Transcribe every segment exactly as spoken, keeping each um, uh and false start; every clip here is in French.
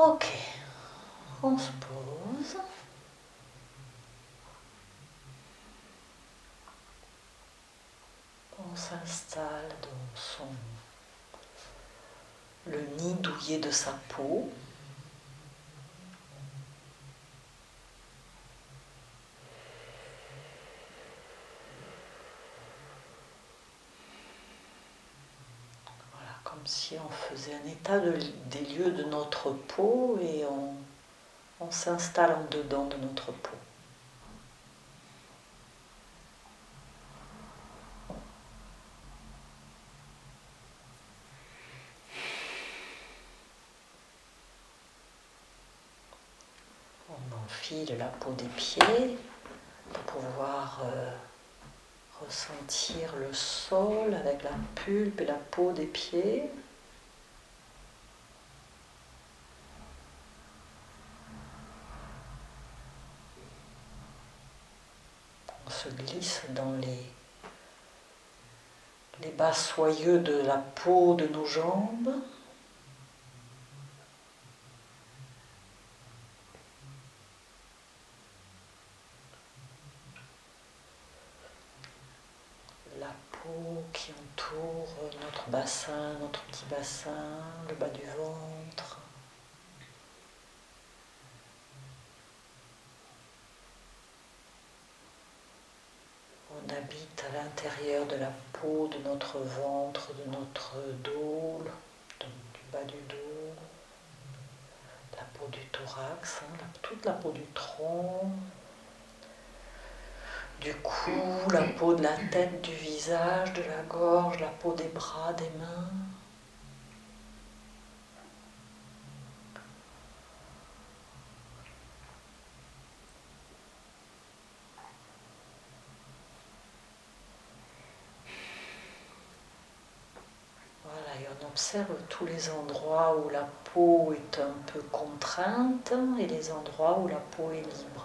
Ok, on se pose. On s'installe dans son le nid douillet de sa peau. Voilà, comme si on faisait un état de, des lieux de notre peau et on, on s'installe en dedans de notre peau. On enfile la peau des pieds pour pouvoir euh, ressentir le sol avec la pulpe et la peau des pieds. On se glisse dans les, les bas soyeux de la peau de nos jambes. La peau qui entoure notre bassin, notre petit bassin, le bas du ventre. On habite à l'intérieur de la peau de notre ventre, de notre dos, de- du bas du dos, la peau du thorax, hein, la- toute la peau du tronc, du cou, la peau de la tête, du visage, de la gorge, la peau des bras, des mains. Voilà, et on observe tous les endroits où la peau est un peu contrainte et les endroits où la peau est libre.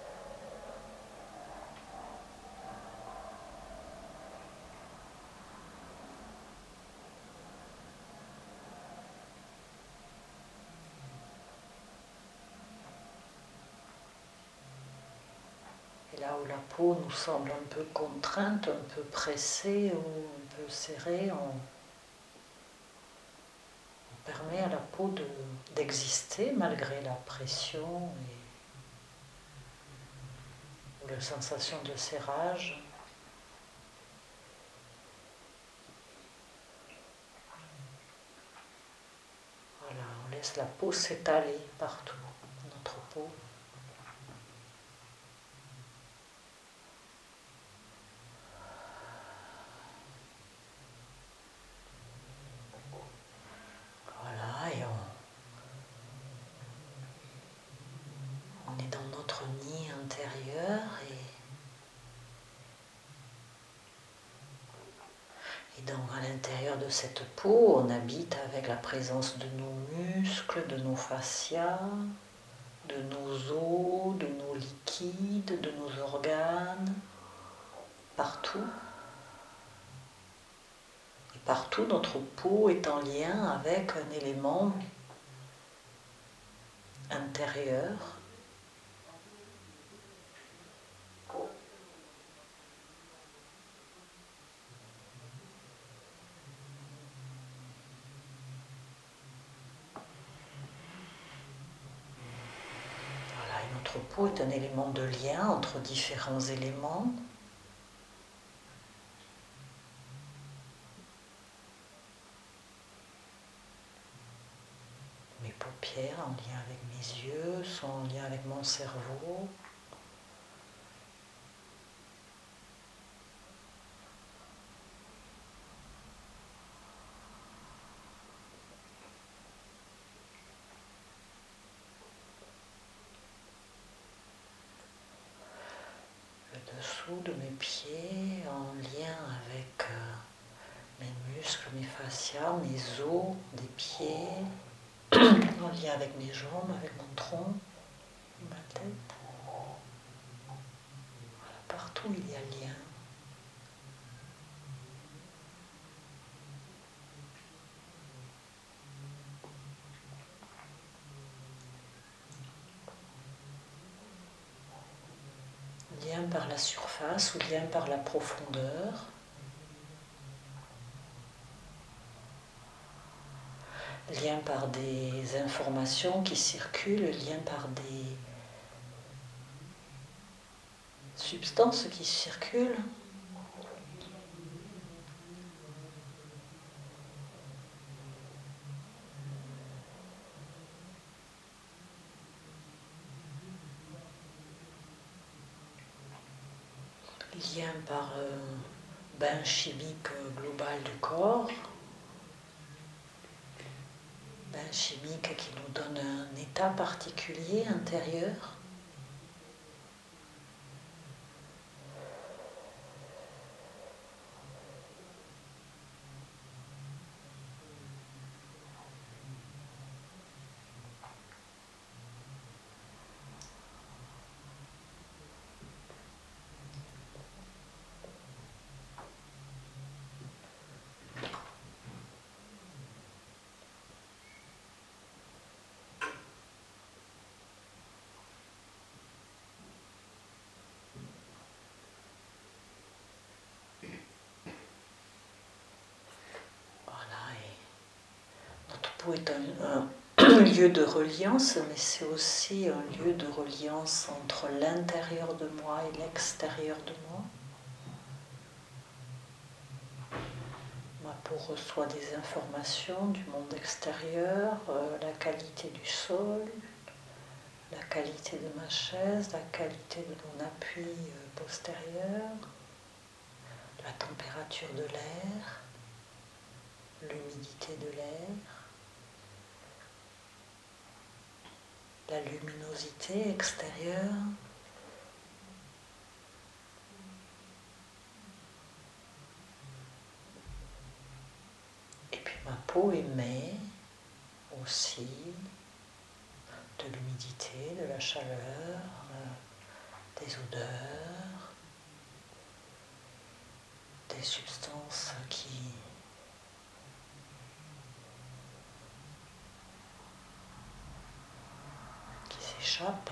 Et là où la peau nous semble un peu contrainte, un peu pressée ou un peu serrée, on, on permet à la peau de, d'exister malgré la pression et la sensation de serrage. Voilà, on laisse la peau s'étaler partout, notre peau. Voilà, et on, on est dans notre nid intérieur et Et donc à l'intérieur de cette peau, on habite avec la présence de nos muscles, de nos fascias, de nos os, de nos liquides, de nos organes, partout. Et partout, notre peau est en lien avec un élément intérieur. Voilà, et notre peau est un élément de lien entre différents éléments. Mes paupières en lien avec mes yeux sont en lien avec mon cerveau. Le dessous de mes pieds en lien avec euh, mes muscles, mes fascias, mes os des pieds, en lien avec mes jambes, avec mon tronc, ma tête. Voilà, partout il y a lien. lien par la surface ou lien par la profondeur. Lien par des informations qui circulent, lien par des substances qui circulent. Lien par un bain chimique global du corps. Bain chimique qui nous donne un état particulier intérieur. Est un, un lieu de reliance, mais c'est aussi un lieu de reliance entre l'intérieur de moi et l'extérieur de moi. Ma peau reçoit des informations du monde extérieur, euh, la qualité du sol, la qualité de ma chaise, la qualité de mon appui euh, postérieur, la température de l'air, l'humidité de l'air, la luminosité extérieure. Et puis ma peau émet aussi de l'humidité, de la chaleur, euh, des odeurs, des substances qui qui s'échappent.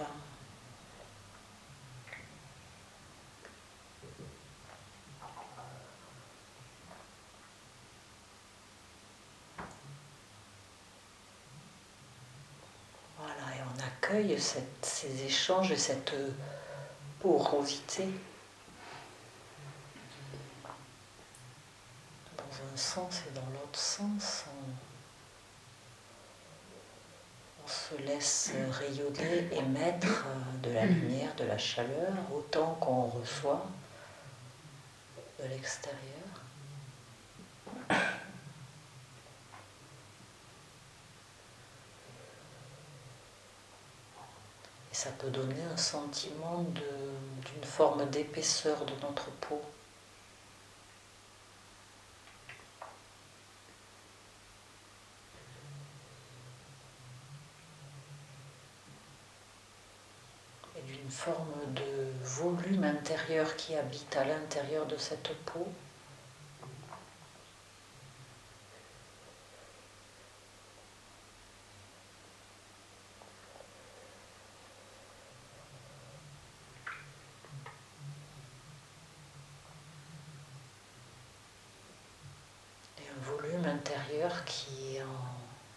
Voilà, et on accueille cette, ces échanges et cette porosité dans un sens et dans l'autre sens. On, on se laisse rayonner, émettre de la lumière, de la chaleur, autant qu'on reçoit de l'extérieur. Et ça peut donner un sentiment de, d'une forme d'épaisseur de notre peau. Et d'une forme de volume intérieur qui habite à l'intérieur de cette peau. Intérieur qui est en,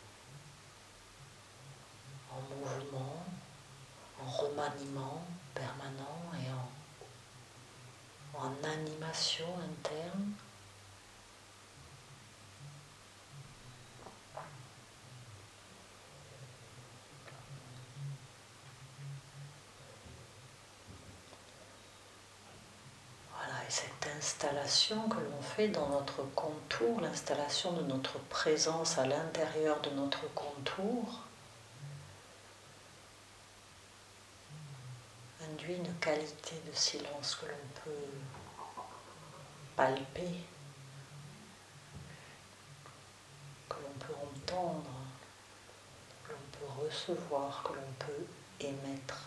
en mouvement, en remaniement permanent et en, en animation interne. Voilà, et cette installation que l'on fait dans notre contour, l'installation de notre présence à l'intérieur de notre contour, induit une qualité de silence que l'on peut palper, que l'on peut entendre, que l'on peut recevoir, que l'on peut émettre.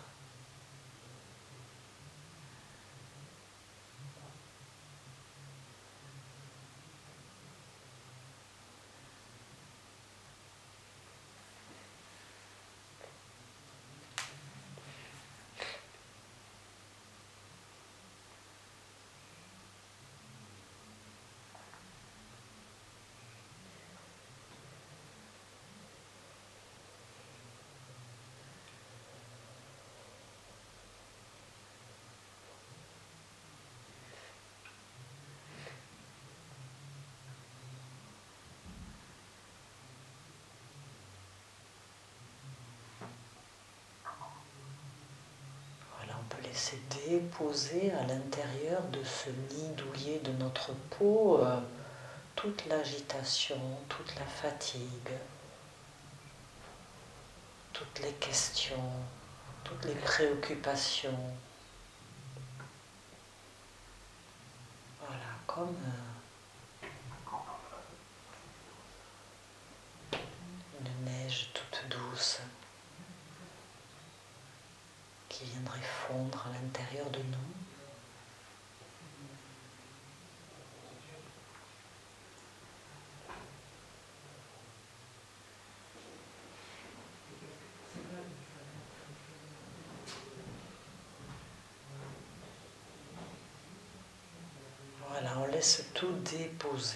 laisser déposer à l'intérieur de ce nid douillet de notre peau euh, toute l'agitation, toute la fatigue, toutes les questions, toutes les préoccupations. Voilà, comme euh, une neige toute douce qui viendrait fondre à l'intérieur de nous. Voilà, on laisse tout déposer.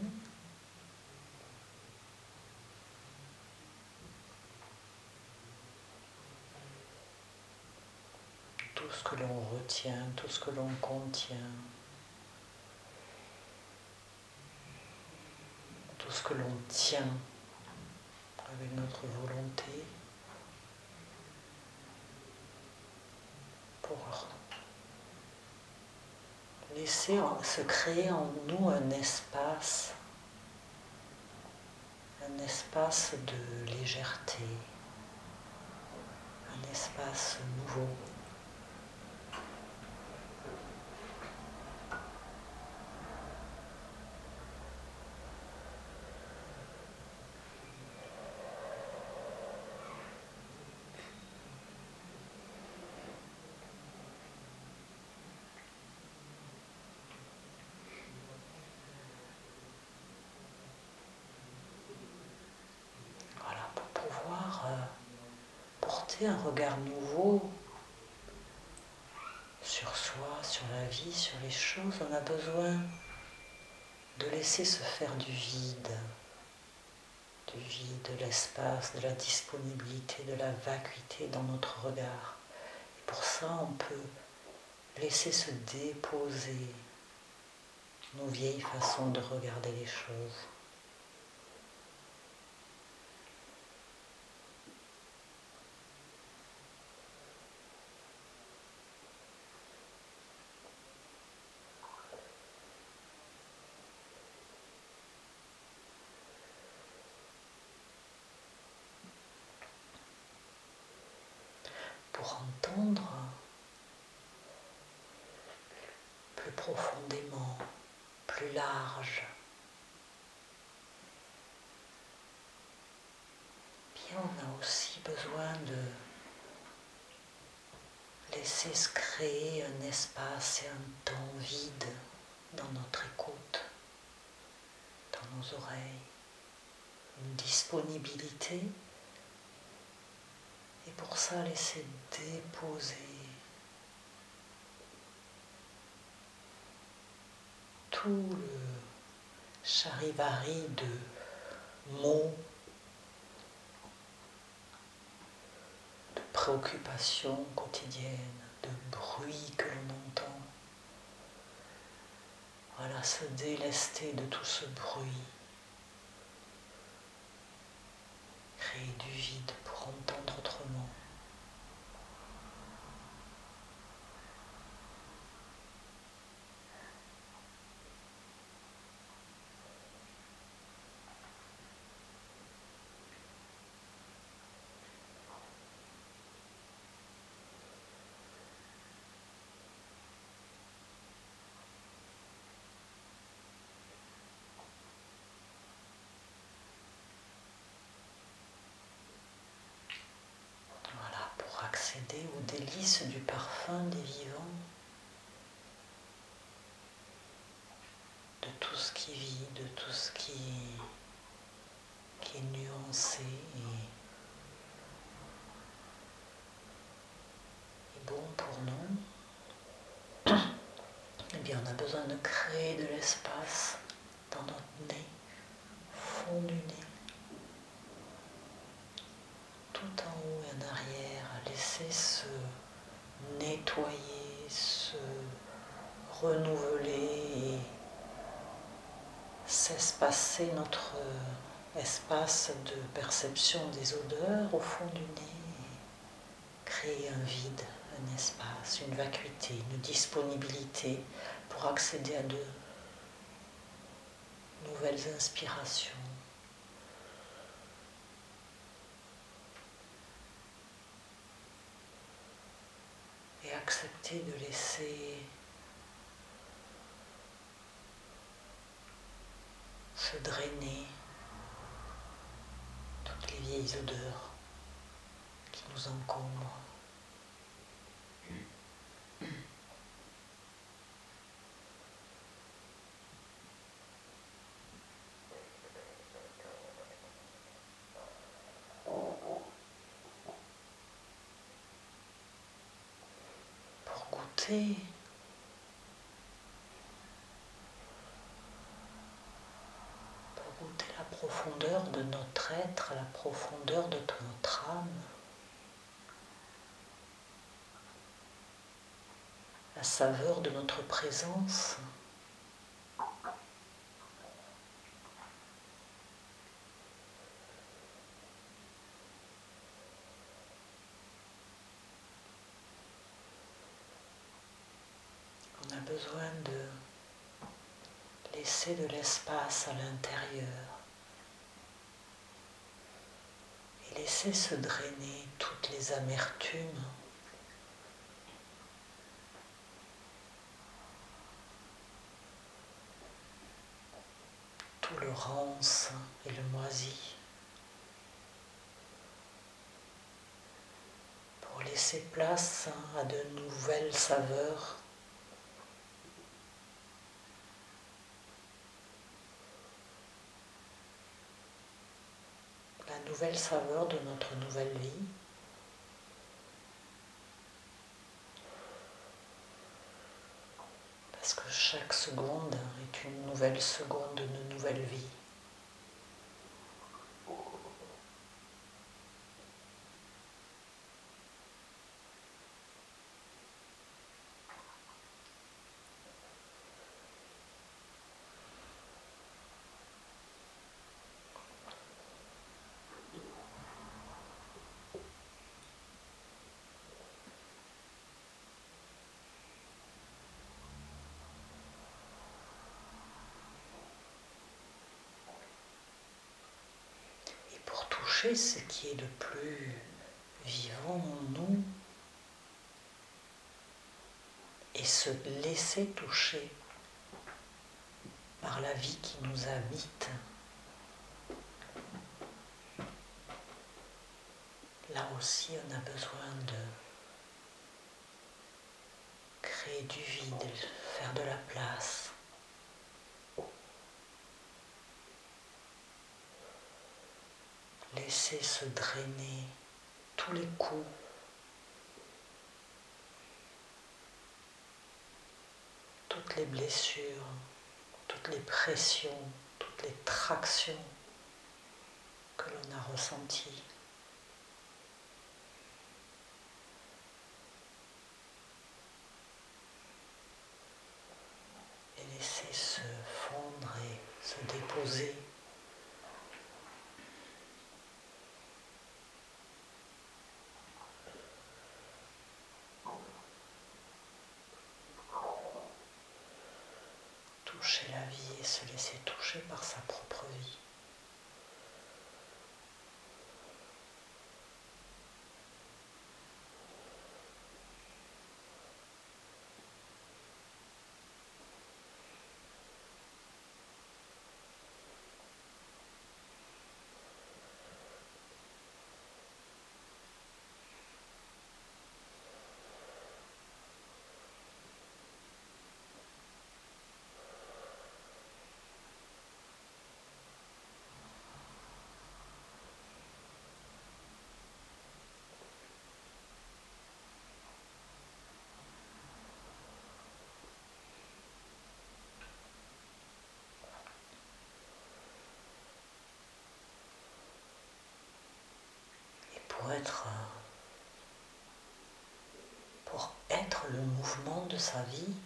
Tout ce que l'on retient, tout ce que l'on contient, tout ce que l'on tient avec notre volonté pour laisser se créer en nous un espace, un espace de légèreté, un espace nouveau. Porter un regard nouveau sur soi, sur la vie, sur les choses, on a besoin de laisser se faire du vide, du vide, de l'espace, de la disponibilité, de la vacuité dans notre regard. Et pour ça, on peut laisser se déposer nos vieilles façons de regarder les choses. Pour entendre plus profondément, plus large, bien on a aussi besoin de laisser se créer un espace et un temps vide dans notre écoute, dans nos oreilles, une disponibilité. Et pour ça, laisser déposer tout le charivari de mots, de préoccupations quotidiennes, de bruits que l'on entend. Voilà, se délester de tout ce bruit, créer du vide pour entendre autrement. Accéder aux délices du parfum des vivants, de tout ce qui vit, de tout ce qui, qui est nuancé et, et bon pour nous. Eh bien, on a besoin de créer de l'espace dans notre nez, fond du nez, tout en haut et en arrière, laisser se nettoyer, se renouveler et s'espacer notre espace de perception des odeurs au fond du nez et créer un vide, un espace, une vacuité, une disponibilité pour accéder à de nouvelles inspirations. Et accepter de laisser se drainer toutes les vieilles odeurs qui nous encombrent. Pour goûter pour goûter la profondeur de notre être, la profondeur de notre âme, la saveur de notre présence. On a besoin de laisser de l'espace à l'intérieur et laisser se drainer toutes les amertumes, tout le rance et le moisi, pour laisser place à de nouvelles saveurs. La nouvelle saveur de notre nouvelle vie. Parce que chaque seconde est une nouvelle seconde de nouvelle vie. Pour toucher ce qui est le plus vivant en nous et se laisser toucher par la vie qui nous habite. Là aussi, on a besoin de créer du vide, faire de la place. Laisser se drainer tous les coups, toutes les blessures, toutes les pressions, toutes les tractions que l'on a ressenties. Et laisser se fondre et se déposer. Toucher la vie et se laisser toucher par sa propre vie. Pour être, pour être le mouvement de sa vie,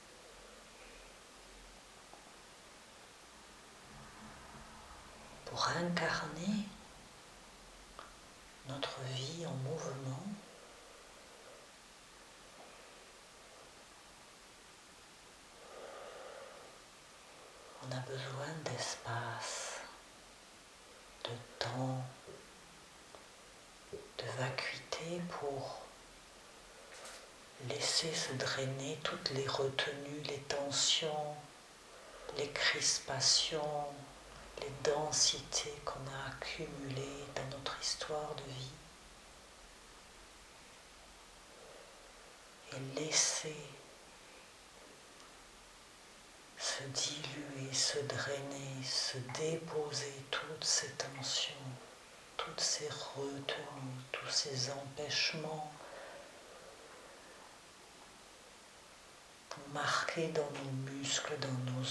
pour incarner notre vie en mouvement, besoin d'espace, de temps, de vacuité pour laisser se drainer toutes les retenues, les tensions, les crispations, les densités qu'on a accumulées dans notre histoire de vie. Et laisser se diluer, se drainer, se déposer toutes ces tensions, toutes ces retenues, tous ces empêchements marqués dans nos muscles, dans nos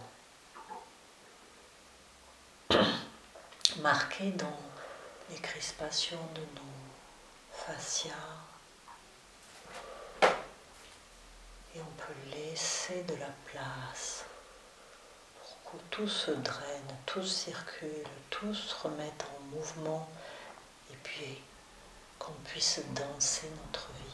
os, marqués dans les crispations de nos fascias. Et on peut laisser de la place pour que tout se draine, tout circule, tout se remette en mouvement et puis qu'on puisse danser notre vie.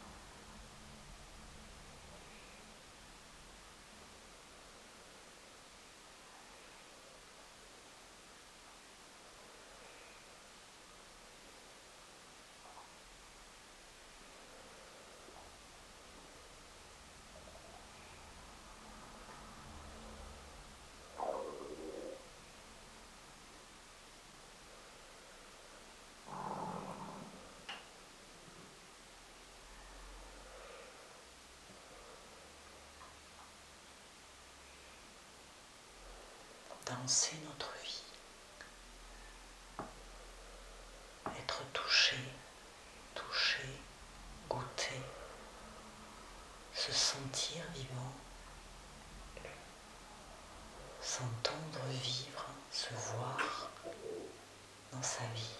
Danser notre vie, être touché, touché, goûter, se sentir vivant, s'entendre vivre, se voir dans sa vie.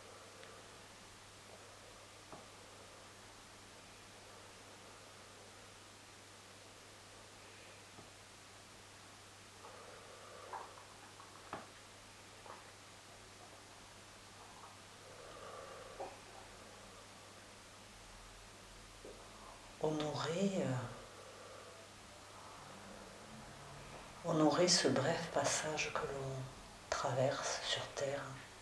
Honorer, euh, honorer ce bref passage que l'on traverse sur Terre.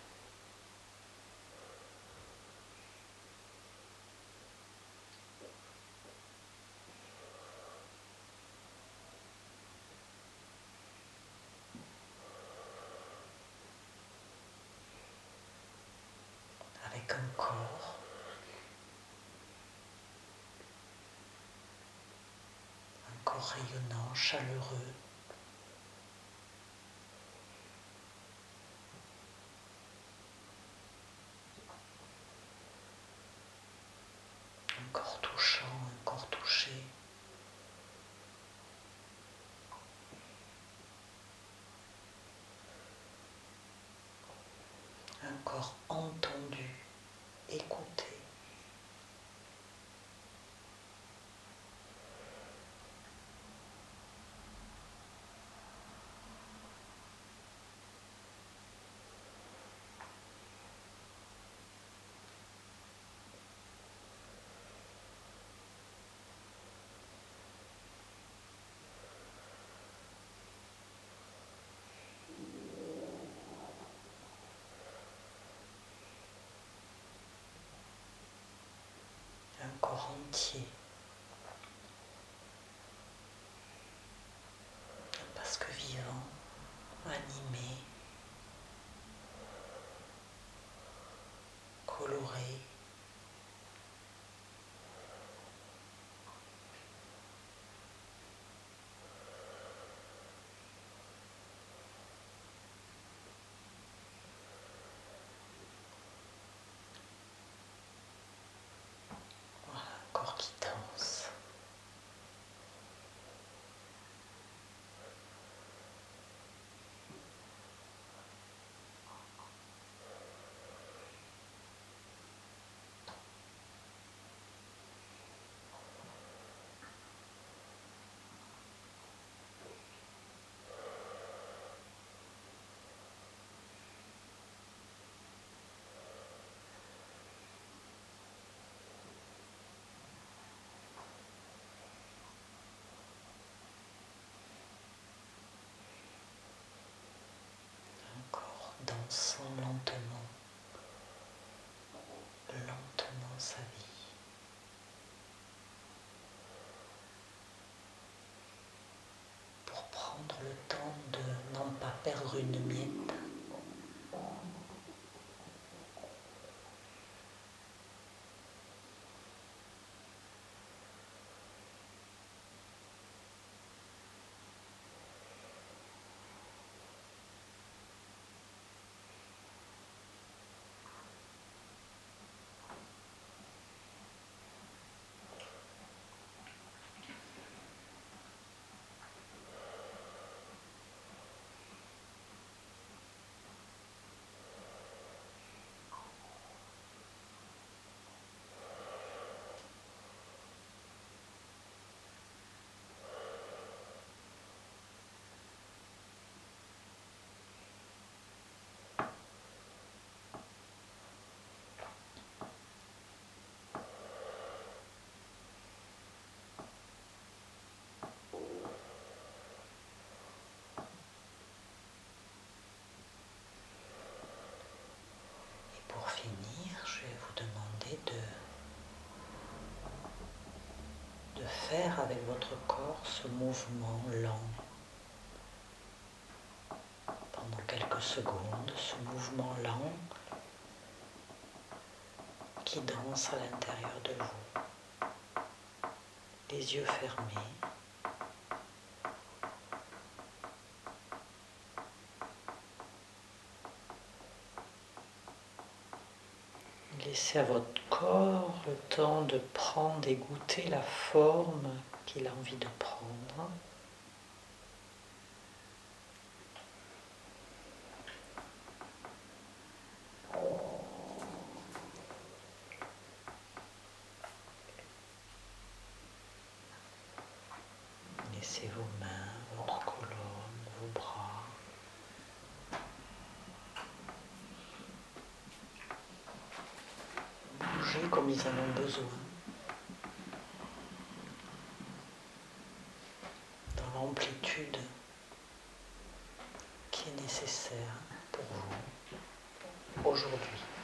Avec un corps, un corps rayonnant, chaleureux, un corps touchant, un corps touché. Un corps entendu, écouté. Un corps entier. Parce que vivant, animé, coloré, voilà, un corps qui danse. on sent lentement, lentement sa vie. Pour prendre le temps de n'en pas perdre une miette. Pour finir, je vais vous demander de, de faire avec votre corps ce mouvement lent pendant quelques secondes, ce mouvement lent qui danse à l'intérieur de vous, les yeux fermés. Laissez à votre corps le temps de prendre et goûter la forme qu'il a envie de prendre. Laissez vos mains, votre colonne, vos bras. Bouger comme ils en ont besoin. Dans l'amplitude qui est nécessaire pour vous aujourd'hui.